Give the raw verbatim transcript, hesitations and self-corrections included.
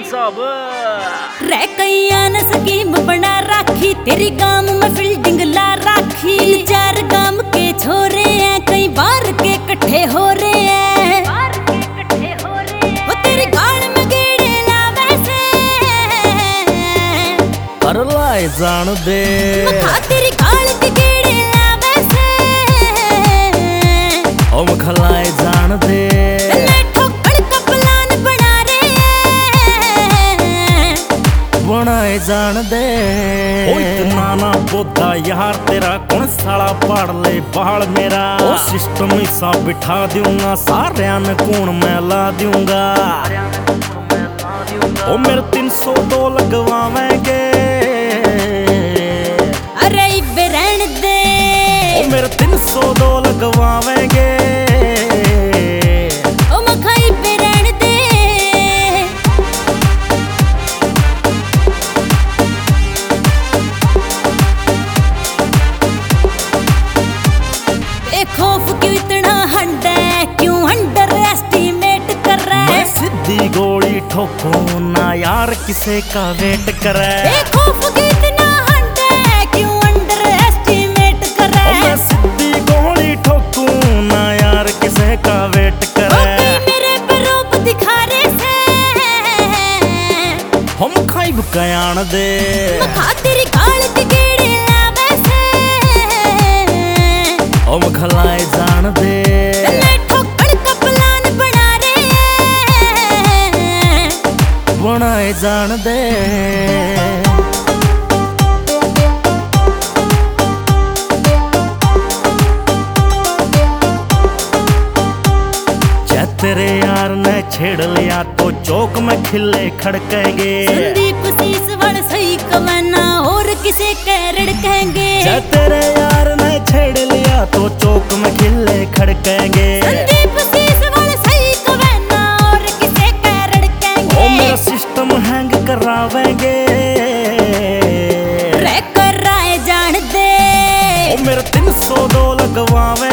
साहब रे कैया न स्कीम बना राखी, तेरी गांव में फील्डिंग ला राखी। चार गांव के छोरे हैं, कई बार के इकट्ठे हो रहे हैं। वो तेरी गाल में गेड़े लावे से कर लाए जान दे, मखा तेरी गाल के गेड़े लावे से ओ मखलाए जान दे। बनाए जान दे ओ इतना ना बोधा यार, तेरा कौन साला पाड़ ले बाल मेरा। ओ सिस्टम सा बिठा दूंगा, सारे ने कौन मैं ला दूंगा। ओ मेरे तीन सौ दो लगवावेंगे, अरे इबे रहन दे। ओ मेरे तीन सौ दो लगवावेंगे, खौफ क्यों इतना हंडा, क्यों अंडर एस्टिमेट कर रहा है। मैं सीधी गोली ठोकूं ना यार, किसे का वेट करे। खौफ क्यों इतना हंडा, क्यों अंडर एस्टिमेट कर रहा है। मैं सीधी गोली ठोकूं ना यार, किसे का वेट करे। मेरे पे रूप दिखा रहे से हम खाइब कयान दे, मखा तेरी गाल के गेड़े लावे से ओ मखलाए जान दे। बनाए जान दे, तेरे यार ने छेड़ लिया तो चौक में खिले खड़केंगे। संदीप शीश वड़ सही कमाना और किसे कैरड़ कहेंगे। तेरे यार ने छेड़ लिया तो चौक में खिले खड़केंगे। संदीप शीश वड़ सही कमाना और किसे कैरड़ कहेंगे। ओ मेरा सिस्टम हैंग करावेंगे, रे कर राय जान दे। ओ मेरे तीन सौ दो लगवावे